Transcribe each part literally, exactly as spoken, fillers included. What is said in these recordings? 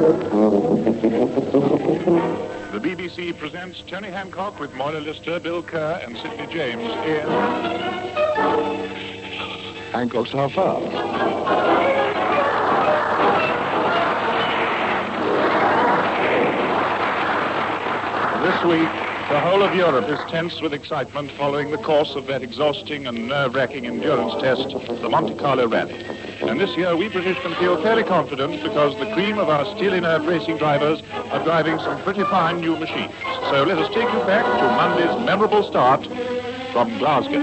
The B B C presents Tony Hancock with Moira Lister, Bill Kerr, and Sidney James in Hancock's Half Hour. This week, the whole of Europe is tense with excitement following the course of that exhausting and nerve-wracking endurance test, the Monte Carlo Rally. And this year, we British can feel fairly confident because the cream of our steely-nerved racing drivers are driving some pretty fine new machines. So let us take you back to Monday's memorable start from Glasgow.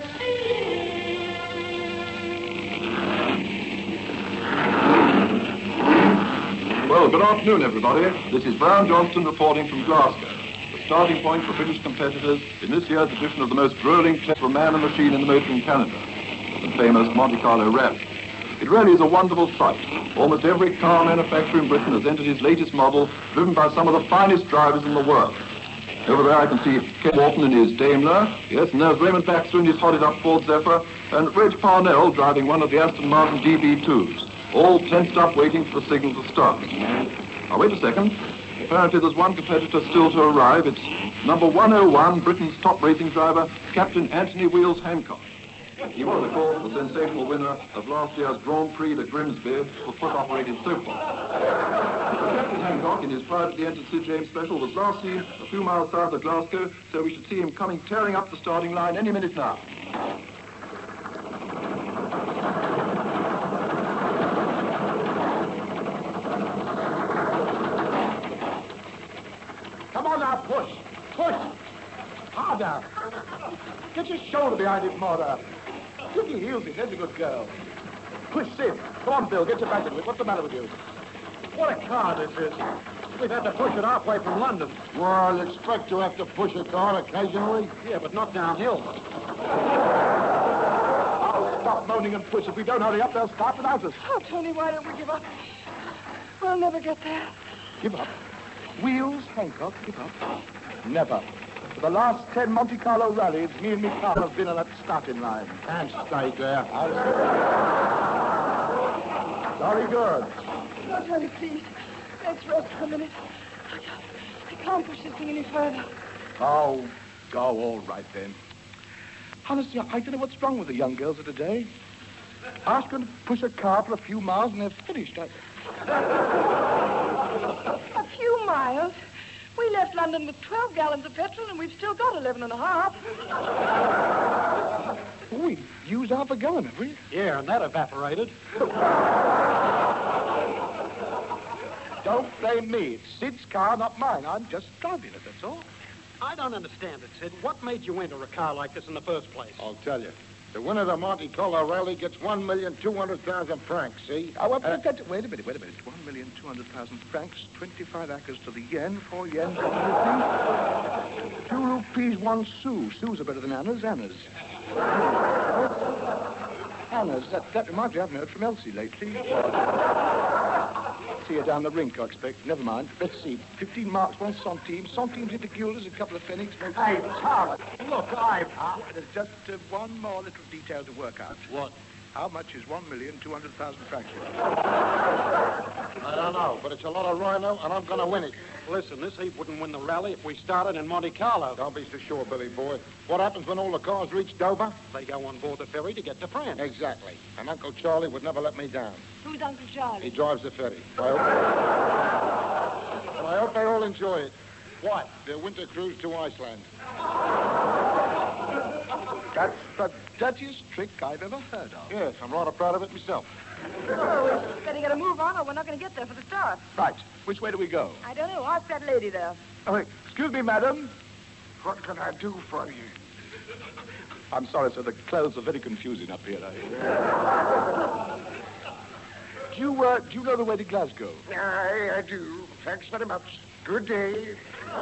Well, good afternoon, everybody. This is Brown Johnston reporting from Glasgow, the starting point for British competitors in this year's edition of the most rolling test for man and machine in the motoring calendar, the famous Monte Carlo Rally. It really is a wonderful sight. Almost every car manufacturer in Britain has entered his latest model, driven by some of the finest drivers in the world. Over there I can see Ken Wharton in his Daimler, yes, and there's Raymond Baxter in his hotted-up Ford Zephyr, and Reg Parnell driving one of the Aston Martin D B twos, all tensed up waiting for the signal to start. Now, wait a second. Apparently there's one competitor still to arrive. It's number one oh one, Britain's top racing driver, Captain Anthony Wheels Hancock. He was, of course, the sensational winner of last year's Grand Prix de Grimsby for foot-operated soap box. Captain Hancock, in his privately entered Sid James Special, was last seen a few miles south of Glasgow, so we should see him coming tearing up the starting line any minute now. Come on now, push, push, harder. Get your shoulder behind it, Moira. Took your heels in, there's a good girl. Push, Sid. Come on, Bill, get your back into it. What's the matter with you? What a car this is. We've had to push it halfway from London. Well, I'll expect to have to push a car occasionally. Yeah, but not downhill. Oh, stop moaning and push. If we don't hurry up, they'll start without us. Oh, Tony, why don't we give up? We'll never get there. Give up? Wheels, Hancock, give up? Never. For the last ten Monte Carlo rallies, me and me car have been on that starting line. And stay there. Very good. No, Tony, please. Let's rest for a minute. I can't, I can't push this thing any further. Oh, go, all right then. Honestly, I don't know what's wrong with the young girls of today. Ask them to push a car for a few miles and they're finished. I... A few miles? We left London with twelve gallons of petrol and we've still got eleven and a half. Oh, we've used half a gallon, have we? Yeah, and that evaporated. Don't blame me. It's Sid's car, not mine. I'm just driving it, that's all. I don't understand it, Sid. What made you enter a car like this in the first place? I'll tell you. The winner of the Monte Carlo Rally gets one million two hundred thousand francs, see? Oh, well, Uh, wait, wait a minute, wait a minute. one million two hundred thousand francs, twenty-five acres to the yen, four yen, two rupees, one sou. Sous are better than annas, annas. Annas, that, that reminds me, I haven't heard from Elsie lately. See her down the rink, I expect. Never mind. Let's see. Fifteen marks, one centime. Centimes into guilders, a couple of pfennigs. No... Hey, Charlie, look, I... Ah, there's just uh, one more little detail to work out. What? How much is one million two hundred thousand francs? I don't know, but it's a lot of rhino, and I'm going to win it. Listen, this heat wouldn't win the rally if we started in Monte Carlo. Don't be so sure, Billy boy. What happens when all the cars reach Dover? They go on board the ferry to get to France. Exactly. And Uncle Charlie would never let me down. Who's Uncle Charlie? He drives the ferry. I hope... Well, I hope they all enjoy it. What? Their winter cruise to Iceland. That's the dirtiest trick I've ever heard of. Yes, I'm rather proud of it myself. Oh, we better get a move on or we're not going to get there for the start. Right. Which way do we go? I don't know. Ask that lady there. Oh, wait. Excuse me, madam. What can I do for you? I'm sorry, sir. The clothes are very confusing up here. do you, uh, do you know the way to Glasgow? I, I do. Thanks very much. Good day.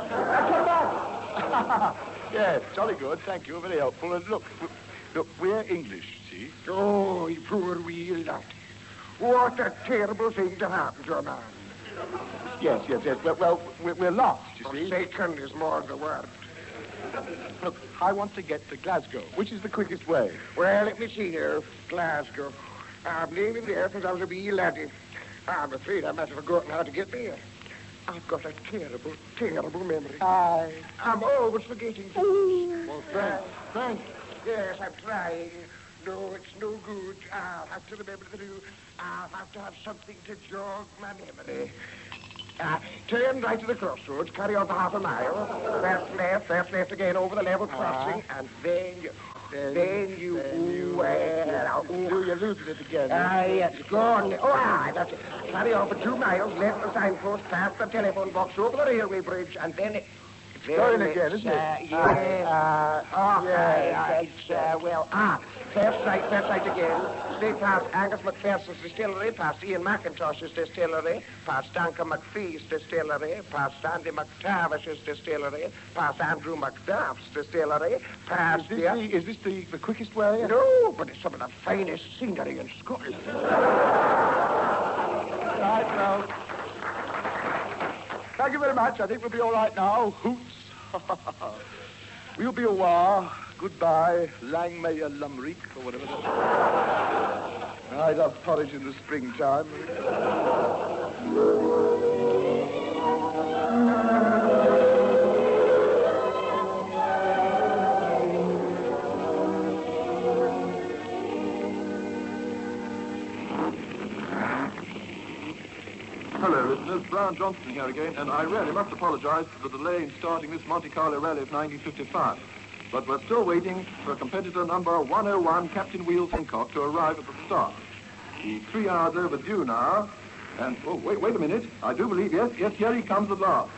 Yes, jolly good. Thank you. Very helpful. And look, look, we're English, see? Oh, you poor wee lad. What a terrible thing to happen to a man. Yes, yes, yes. Well, well we're, we're lost, you see. Forsaken is more the word. Look, I want to get to Glasgow. Which is the quickest way? Well, let me see here. Glasgow. I've lived there since I was a wee laddie. I'm afraid I might have forgotten how to get there. I've got a terrible, terrible memory. Aye. I'm always forgetting things. Well, Frank, Frank. Yes, I'm trying. No, it's no good. I'll have to remember to do. I'll have to have something to jog my memory. Uh, turn right to the crossroads, carry on for half a mile. First left, first left again over the level crossing, and then you... Then, then you... Then you... Well, Do you lose it again? Ah, yes, go on. Oh, aye, that's it. Carry on for two miles, left the signpost, past the telephone box, over the railway bridge, and then... Going again, isn't it? Uh, yes. Uh, oh, yes, aye, it's, uh, well, ah, first right, first right again. Straight past Angus McPherson's distillery, past Ian McIntosh's distillery, past Duncan McPhee's distillery, past Sandy McTavish's distillery, past Andrew McDuff's distillery, past... Is this, the, is this the, the quickest way? No, but it's some of the finest scenery in Scotland. Right, well. Thank you very much. I think we'll be all right now. Hoots. We'll be a while. Goodbye, Langmayer Lumreek, or whatever that is. I love porridge in the springtime. Hello, listeners. Brown Johnston here again, and I really must apologize for the delay in starting this Monte Carlo Rally of nineteen fifty-five. But we're still waiting for competitor number one oh one, Captain Wheels Hancock, to arrive at the start. He's three hours overdue now, and, oh, wait, wait a minute. I do believe, yes, yes, here he comes at last.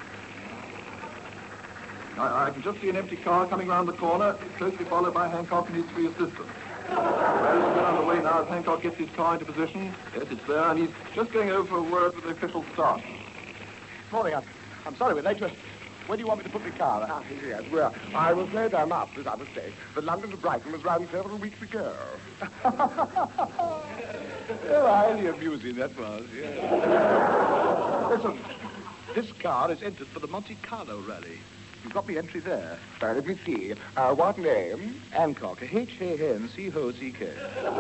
I, I can just see an empty car coming round the corner, closely followed by Hancock and his three assistants. Well, he's get underway now as Hancock gets his car into position. Yes, it's there, and he's just going over for a word with the official start. Morning, I'm, I'm sorry we're late. But where do you want me to put the car? Ah, yes, well, I was glad I'm up, as I was saying. The London to Brighton was run several weeks ago. Oh, highly amusing that was, yes. Listen, this car is entered for the Monte Carlo Rally. You've got the entry there. Uh, let me see. Uh, what name? Hancock, H A N C O C K.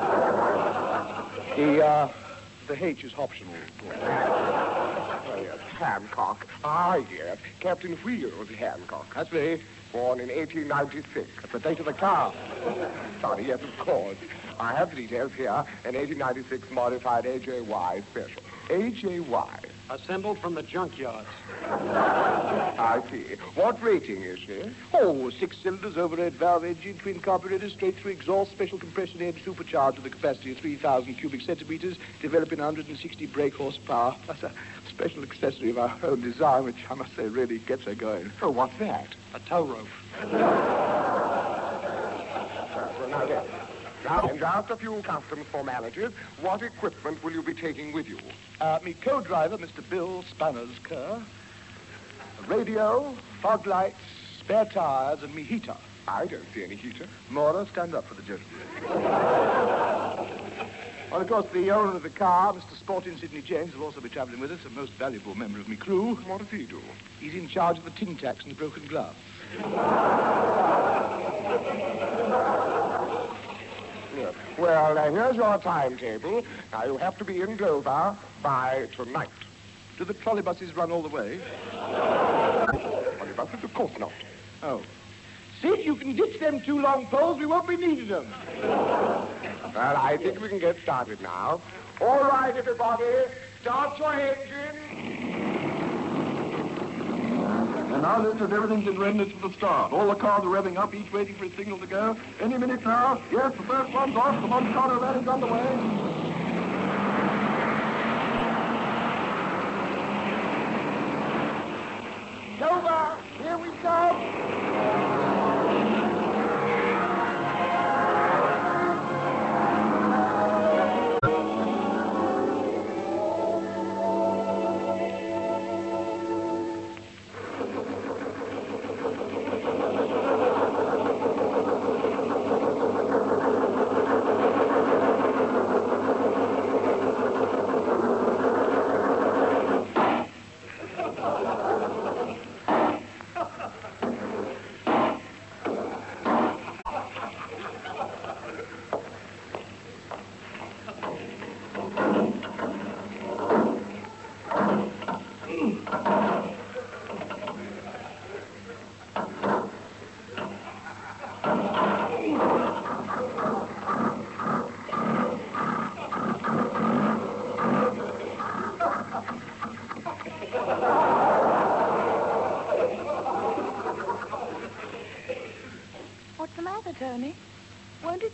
The, uh, the H is optional. Oh, yes, Hancock. Ah, yes, Captain Wheels Hancock. That's me. Born in eighteen ninety-six. That's the date of the car. Sorry, yes, of course. I have the details here. An eighteen ninety-six modified A J Y special. A J Y. Assembled from the junkyards. I see. What rating is this? Oh, six cylinders, overhead valve engine, twin carburetor, straight through exhaust, special compression head, supercharged with a capacity of three thousand cubic centimeters, developing one hundred sixty brake horsepower. That's a special accessory of our own design, which I must say really gets her going. Oh, what's that? A tow rope. Well, now, then. Now, and after a few customs formalities, what equipment will you be taking with you? Uh, me co-driver, Mister Bill Spanner's car. A radio, fog lights, spare tires, and me heater. I don't see any heater. Mora, stand up for the gentleman. Well, of course, the owner of the car, Mister Sporting Sidney James, will also be travelling with us, a most valuable member of me crew. What does he do? He's in charge of the tin tacks and the broken glass. Yes. Well, uh, here's your timetable. Now, you have to be in Dover by tonight. Do the trolley buses run all the way? Trolley buses? Of course not. Oh. Sid, you can ditch them two long poles. We won't be needing them. Well, I think we can get started now. All right, everybody. Start your engine. And now, listeners, everything's in readiness for the start. All the cars are revving up, each waiting for a signal to go. Any minute now. Yes, the first one's off. The Monte Carlo Rally's underway. Dover, here we come.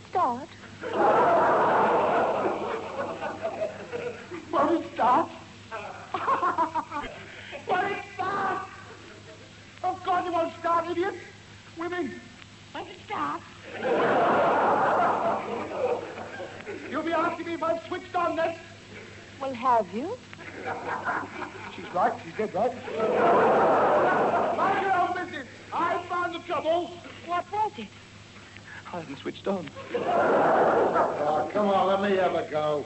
start? Won't it start? Won't it start? Of course it won't start, idiot. Women, won't it start? You'll be asking me if I've switched on this. Well, have you? She's right. She's dead right. Mind your own business. I found the trouble. What was it? I haven't switched on. Oh, come on, let me have a go.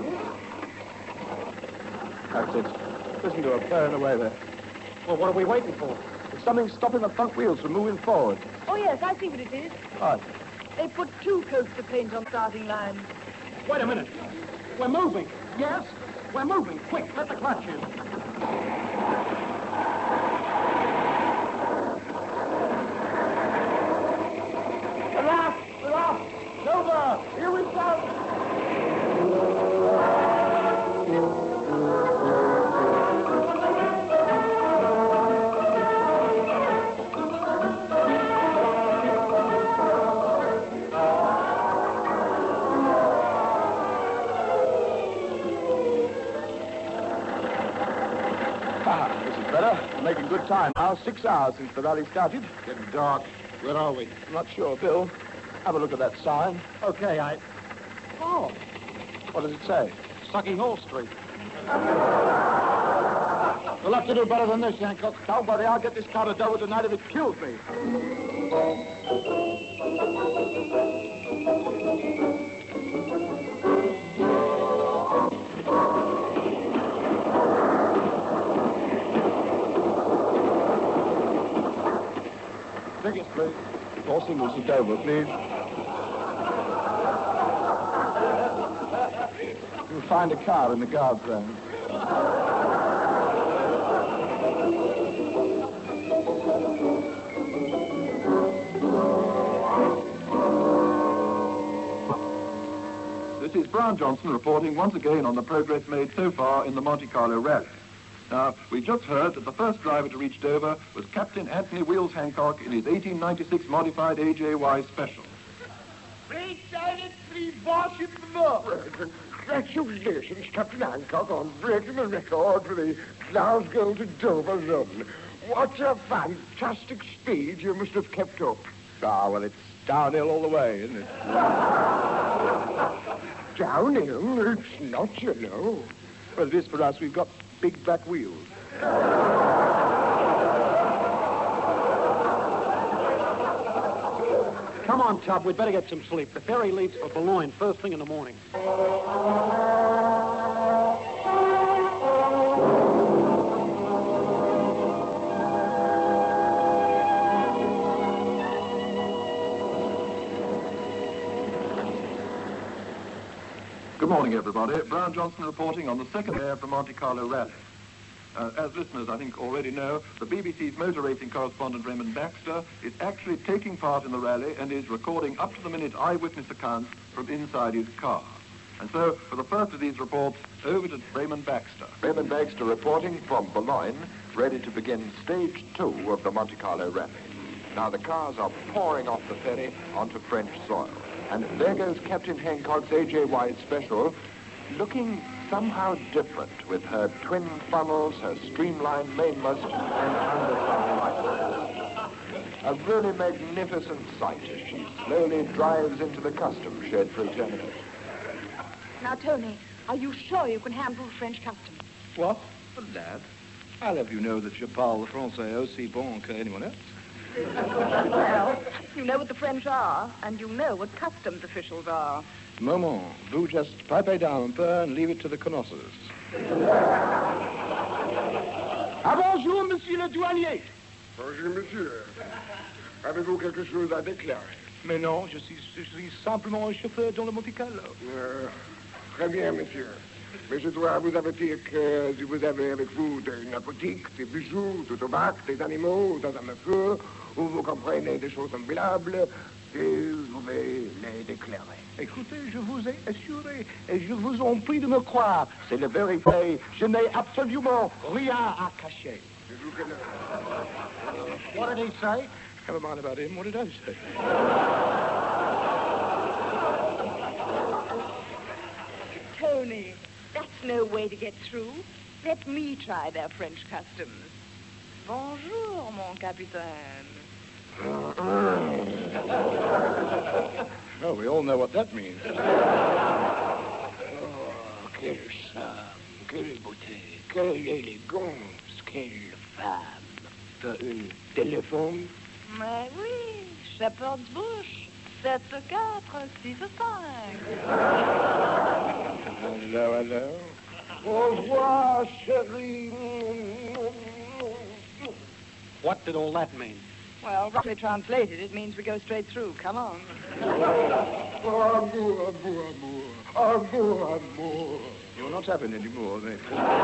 That's it. Listen to her purring away there. Well, what are we waiting for? There's something stopping the front wheels from moving forward. Oh, yes, I see what it is. Right. They put two coats of paint on starting line. Wait a minute. We're moving. Yes? We're moving. Quick, let the clutch in. We're off! We're off! Nova! Here we go! Making good time now. Six hours since the rally started. Getting dark. Where are we? I'm not sure, Bill. Have a look at that sign. Okay, I... Oh, What does it say? Sucking Hall Street. We'll have to do better than this, Hancock. Don't worry, I'll get this car to Dover tonight if it kills me. Tickets, please. Four singles to Dover, please. You'll find a car in the guard's room. This is Brown Johnson reporting once again on the progress made so far in the Monte Carlo Rally. Now, we just heard that the first driver to reach Dover was Captain Anthony Wheels Hancock in his eighteen ninety-six modified A J Y Special. Congratulations, Captain Hancock, on breaking the record for the Glasgow to Dover run. What a fantastic speed you must have kept up. Ah, well, it's downhill all the way, isn't it? Downhill? It's not, you know. Well, it is for us. We've got big black wheels. Come on, Tub, we'd better get some sleep. The ferry leaves for Boulogne first thing in the morning. Good morning, everybody. Brown Johnson reporting on the second day of the Monte Carlo Rally. Uh, as listeners, I think, already know, the B B C's motor racing correspondent, Raymond Baxter, is actually taking part in the rally and is recording up-to-the-minute eyewitness accounts from inside his car. And so, for the first of these reports, over to Raymond Baxter. Raymond Baxter reporting from Boulogne, ready to begin stage two of the Monte Carlo Rally. Now, the cars are pouring off the ferry onto French soil. And there goes Captain Hancock's A J Y Special, looking somehow different with her twin funnels, her streamlined mainmast, and underside lights. A really magnificent sight as she slowly drives into the customs shed for examination. Now, Tony, are you sure you can handle the French customs? What? Well, Dad, I'll have you know that je parle français aussi bon que anyone else. Well, you know what the French are, and you know what customs officials are. Moment, vous just pipe down un peu and leave it to the connoisseurs. Ah, bonjour, monsieur le douanier. Bonjour, monsieur. Avez-vous quelque chose à déclarer? Mais non, je suis, je suis simplement un chauffeur dans le Monte Carlo. Euh, très bien, monsieur. Mais je dois vous avertir que si vous avez avec vous de, une boutique, des bijoux, du tabac, des animaux, dans un feu, où vous comprenez des choses semblables, vous pouvez les déclarer. Écoutez, je vous ai assuré, et je vous en prie de me croire, c'est la vérité. Je n'ai absolument rien à cacher. What did he say? Never mind about him. What did I say? way to get through. Let me try their French customs. Bonjour, mon capitaine. Well, we all know what that means. Oh, quelle femme, quelle beauté, quelle élégance, quelle femme. T'as un téléphone? Mais oui, Shepherd's Bush. sept quatre six cinq. Hello, hello. Au revoir, chérie. What did all that mean? Well, roughly translated, it means we go straight through. Come on. Amour, amour, amour, amour, amour. You're not having any more, mate.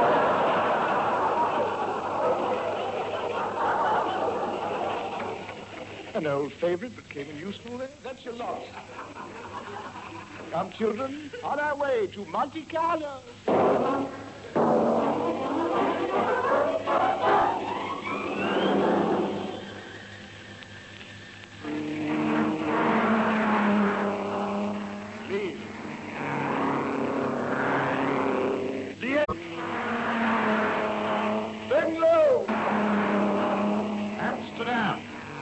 An old favorite, but came in useful there. That's your lot. Come, children, on our way to Monte Carlo. Leave. Bend low. Amsterdam.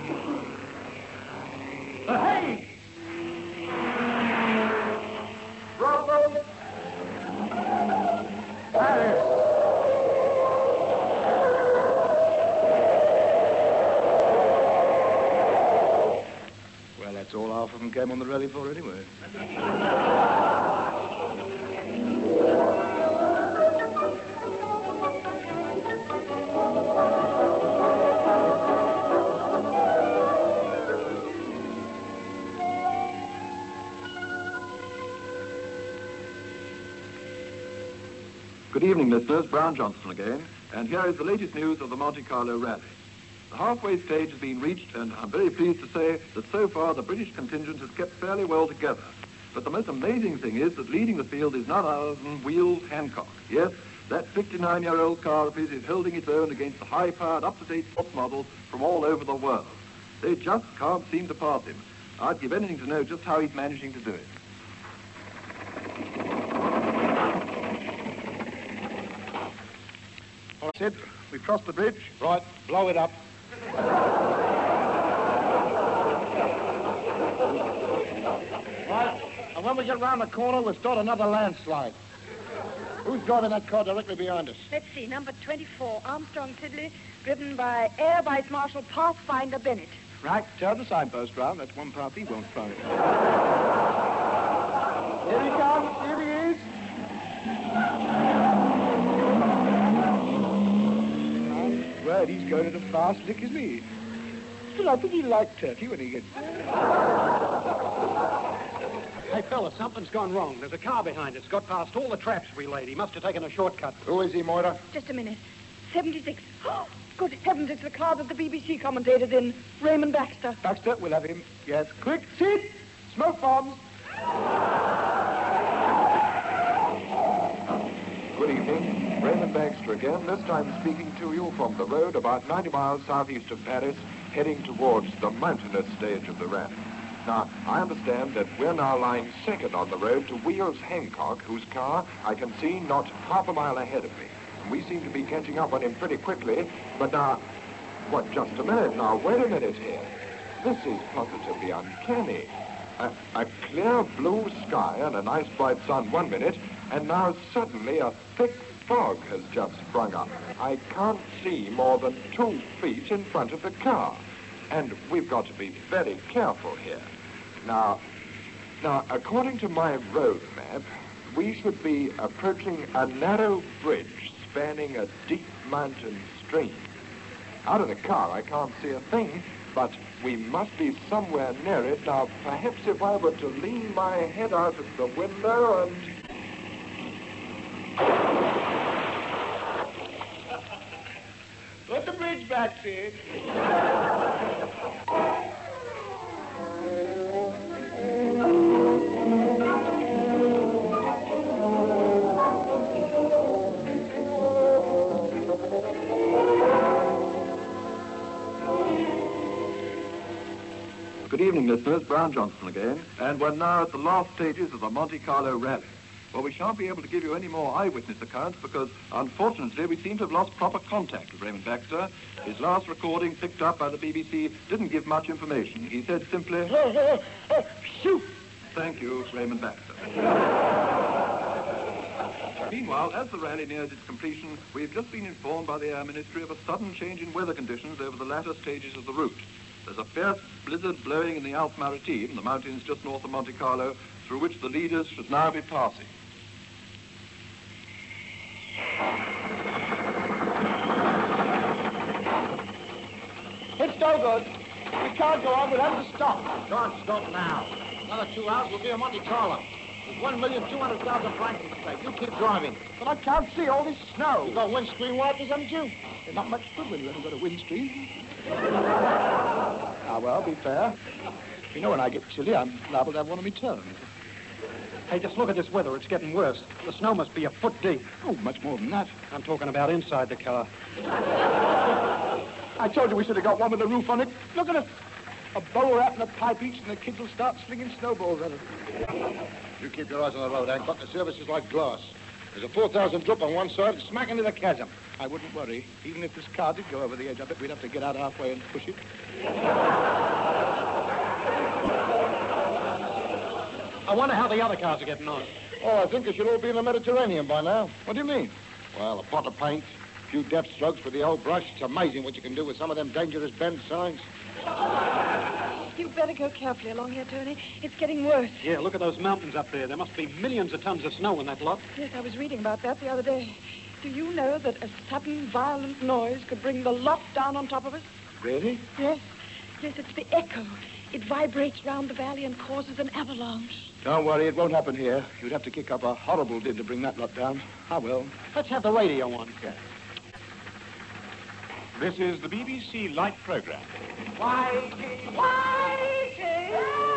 Hey! Bravo! Paris! Well, that's all half of them came on the rally for anyway. Good evening, listeners. Brown Johnston again. And here is the latest news of the Monte Carlo Rally. The halfway stage has been reached, and I'm very pleased to say that so far the British contingent has kept fairly well together. But the most amazing thing is that leading the field is none other than Wheels Hancock. Yes, that fifty-nine-year-old car of his is holding its own against the high-powered, up-to-date sports models from all over the world. They just can't seem to pass him. I'd give anything to know just how he's managing to do it. All right, Sid, we've crossed the bridge. Right, blow it up. Right, and when we get round the corner, we'll start another landslide. Who's driving that car directly behind us? Let's see, number twenty-four, Armstrong Sidley, driven by Air Vice Marshal Pathfinder Bennett. Right, turn the signpost round. That's one path he won't try. Here he comes, here he is. I'm glad he's going at a fast lick as me. Still, I think he'll like Turkey when he gets there. Hey, fella, something's gone wrong. There's a car behind us. Got past all the traps we laid. He must have taken a shortcut. Who is he, Moira? Just a minute. seventy-six. Oh, good heavens, it's the car that the B B C commentator's in. Raymond Baxter. Baxter, we'll have him. Yes, quick, Sid! Smoke bombs! Good evening. Raymond Baxter again, this time speaking to you from the road about ninety miles southeast of Paris, heading towards the mountainous stage of the rally. Now, I understand that we're now lying second on the road to Wheels Hancock, whose car I can see not half a mile ahead of me. And we seem to be catching up on him pretty quickly, but now, what, just a minute now, wait a minute here. This is positively uncanny. A, a clear blue sky and a nice bright sun one minute, and now suddenly a thick fog has just sprung up. I can't see more than two feet in front of the car. And we've got to be very careful here. Now, now, according to my road map, we should be approaching a narrow bridge spanning a deep mountain stream. Out of the car, I can't see a thing, but we must be somewhere near it. Now, perhaps if I were to lean my head out of the window and... Put the bridge back, Sid. Good evening, listeners. Brown Johnston again. And we're now at the last stages of the Monte Carlo Rally. Well, we shan't be able to give you any more eyewitness accounts because, unfortunately, we seem to have lost proper contact with Raymond Baxter. His last recording, picked up by the B B C, didn't give much information. He said simply, Shoot! "Thank you, Raymond Baxter." Meanwhile, as the rally nears its completion, we've just been informed by the Air Ministry of a sudden change in weather conditions over the latter stages of the route. There's a fierce blizzard blowing in the Alpes Maritimes, the mountains just north of Monte Carlo, through which the leaders should now be passing. It's no good. We can't go on without to stop. Can't stop now. Another two hours, we'll be in Monte Carlo. There's one million two hundred thousand francs at stake. You keep driving. But I can't see all this snow. You've got windscreen wipers, haven't you? They're not much good when you haven't got a windscreen. Ah, well, be fair. You know, when I get chilly, I'm liable to have one of me turns. Hey, just look at this weather. It's getting worse. The snow must be a foot deep. Oh, much more than that. I'm talking about inside the car. I told you we should have got one with a roof on it. Look at it. A bowler hat and a pipe each, and the kids will start slinging snowballs at it. You keep your eyes on the road, Hank, but the service is like glass. There's a four thousand drop on one side, smack into the chasm. I wouldn't worry. Even if this car did go over the edge, I bet we'd have to get out halfway and push it. I wonder how the other cars are getting on. Oh, I think they should all be in the Mediterranean by now. What do you mean? Well, a pot of paint, a few deft strokes with the old brush. It's amazing what you can do with some of them dangerous bend signs. You better go carefully along here, Tony. It's getting worse. Yeah, look at those mountains up there. There must be millions of tons of snow in that lot. Yes, I was reading about that the other day. Do you know that a sudden, violent noise could bring the lot down on top of us? Really? Yes. Yes, it's the echo. It vibrates round the valley and causes an avalanche. Don't worry, it won't happen here. You'd have to kick up a horrible din to bring that lot down. I will. Let's have the radio on. Yeah. This is the B B C Light Programme. Whitey, Whitey!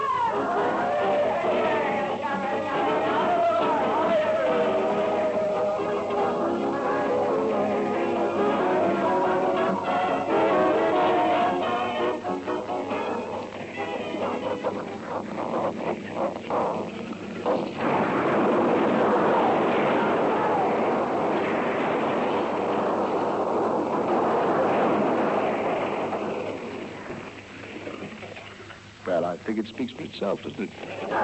Well, I think it speaks for itself, doesn't it?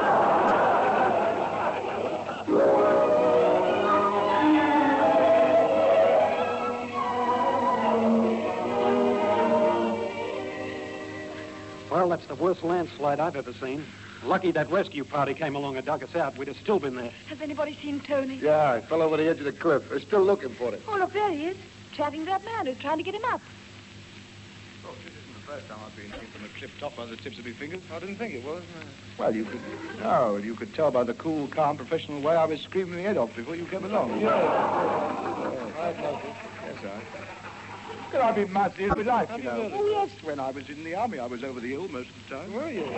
Well, that's the worst landslide I've ever seen. Lucky that rescue party came along and dug us out. We'd have still been there. Has anybody seen Tony? Yeah, I fell over the edge of the cliff. They're still looking for him. Oh, look, there he is. Chatting to that man who's trying to get him up. Oh, this isn't the first time I've been hit from the cliff top by the tips of my fingers. I didn't think it was. Well, you could... No, you could tell by the cool, calm, professional way I was screaming my head off before you came along. Yeah. I've noticed. Yes, I. Well, I've been mad in my life, Have you you know. really? Oh, yes. When I was in the army, I was over the hill most of the time. Were you?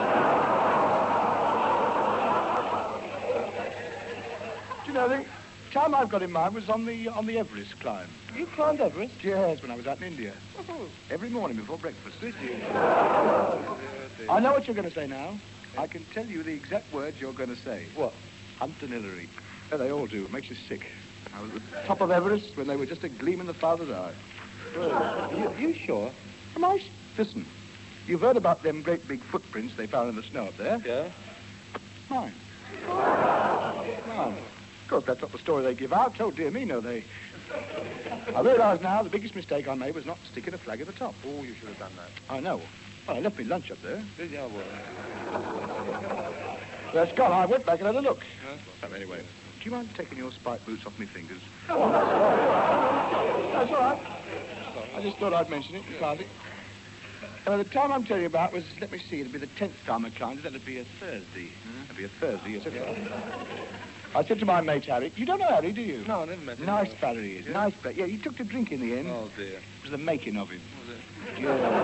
Do you know, the time I've got in mind was on the on the Everest climb. You climbed Everest? Yes, when I was out in India. Oh, Every morning before breakfast. did you? I know what you're going to say now. I can tell you the exact words you're going to say. What? Hunt and Hillary. Yeah, they all do. It makes you sick. I was at the top of Everest when they were just a gleam in the father's eye. You, you sure? Am I? Listen, you've heard about them great big footprints they found in the snow up there? Yeah. Mine. Mine. Of course, that's not the story they give out. Oh, dear me, no, they... I realise now the biggest mistake I made was not sticking a flag at the top. Oh, you should have done that. I know. Well, I left my lunch up there. Did you? Well, That's gone. I went back and had a look. Huh? So anyway, do you mind taking your spike boots off my fingers? Oh, that's all right. That's all right. I just thought I'd mention it in passing. Uh, the time I'm telling you about was, let me see, it'd be the tenth time I climbed it. That'd be a Thursday. Hmm? That'd be a Thursday, yes. Yeah. I said to my mate, Harry, you don't know Harry, do you? no, I never met him. Nice fella he is, Yeah? nice fella. Yeah, he took to drink in the end. Oh, dear. It was the making of him. Was it?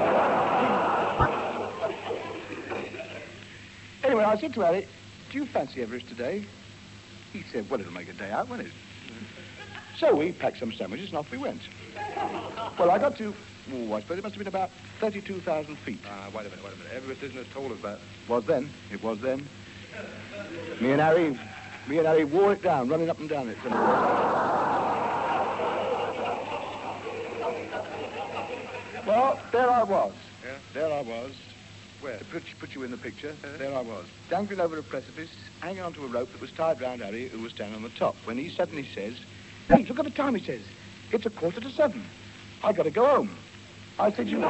Yeah. Anyway, I said to Harry, do you fancy Everest today? He said, well, it'll make a day out, won't it? So we packed some sandwiches and off we went. Well, I got to, oh, I suppose it must have been about thirty-two thousand feet. Ah, wait a minute, wait a minute. Everest isn't as tall as that. Was then. It was then. Me and Harry Me and Harry wore it down, running up and down it. Well, there I was. Yeah? There I was. Where? To put, put you in the picture, Uh-huh. there I was, dangling over a precipice, hanging onto a rope that was tied round Harry, who was standing on the top, when he suddenly says, "Hey, look at the time," he says. "It's a quarter to seven. I got to go home." I said, "You..."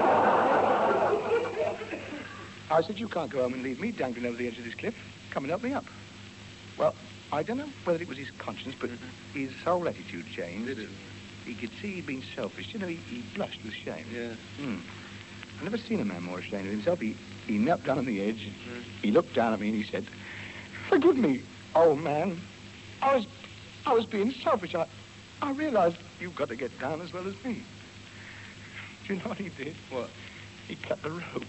I said, "You can't go home and leave me dangling over the edge of this cliff. Come and help me up." Well, I don't know whether it was his conscience, but Mm-hmm. his whole attitude changed. Did it? He could see he'd been selfish. You know, he, he blushed with shame. Yeah. Hmm. I've never seen a man more ashamed of himself. He, he knelt down on the edge. Mm. He looked down at me and he said, "Forgive me, old man. I was, I was being selfish. I, I realized you've got to get down as well as me." Do you know what he did? What? He cut the rope.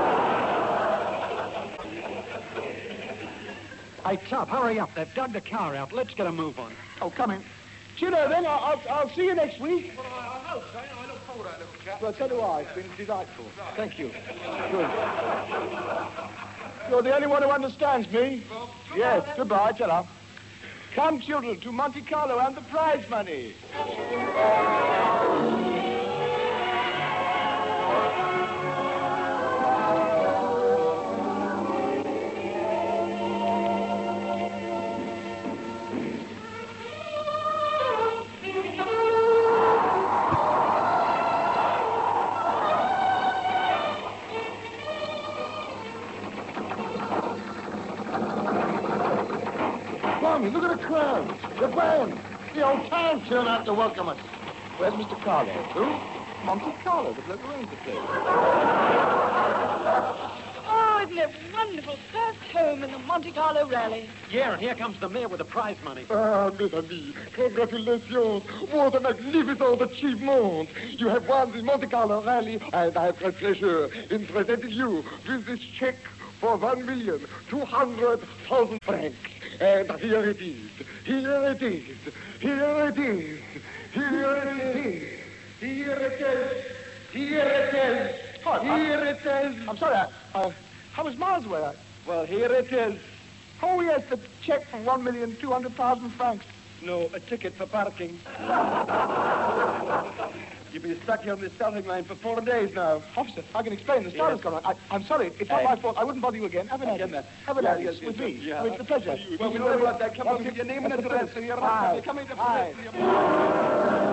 Hey, Tubb, hurry up. They've dug the car out. Let's get a move on. Oh, come in. Do you know, then, I'll, I'll, I'll see you next week. Well, I, I hope so. You know, I look forward to that little chap. Well, so do I. It's been delightful. Thank you. Good. You're the only one who understands me. Well, Yes, goodbye, ta-ra. Come, children, to Monte Carlo and the prize money. Blimey, look at the crowd. The band. The whole town turned out to welcome us. Where's Mister Carlo? Who? Monte Carlo, the bloke who owns the place. Oh, isn't it wonderful? First home in the Monte Carlo rally. Yeah, and here comes the mayor with the prize money. Ah, mes amis, congratulations. What a magnificent achievement. You have won the Monte Carlo rally, and I have great pleasure in presenting you with this check for one million two hundred thousand francs. And here it is. Here it is. Here it is. Here it is. Here it is. Here it is. What? Here it is. I'm sorry, I, uh, I was miles away. I... Well, here it is. Oh, yes, the check for one million two hundred thousand francs. No, a ticket for parking. You've been stuck here on this starting line for four days now. Officer, I can explain. The start has gone wrong. I, I'm sorry. It's not Hey. my fault. I wouldn't bother you again. Have a nice Yes, Have a yeah, nice yes, with yes, me. yeah. Oh, it's a pleasure. Well, we know about that. Come on, give your name and address. So you're Aye. you're coming to Aye. present your...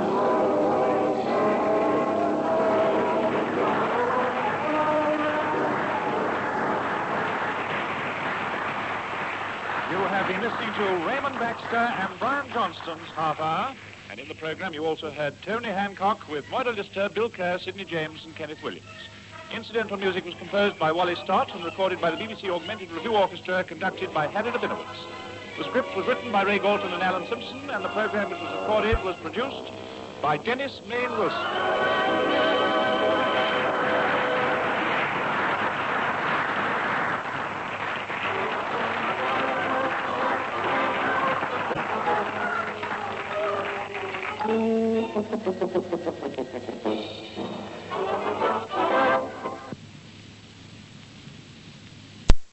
You have been listening to Raymond Baxter and Brian Johnston's Half Hour. And in the program, you also heard Tony Hancock with Moira Lister, Bill Kerr, Sidney James, and Kenneth Williams. Incidental music was composed by Wally Stott and recorded by the B B C Augmented Review Orchestra, conducted by Harry Rabinowitz. The script was written by Ray Galton and Alan Simpson, and the program which was recorded was produced by Dennis Main Wilson. Ha ha ha ha ha ha.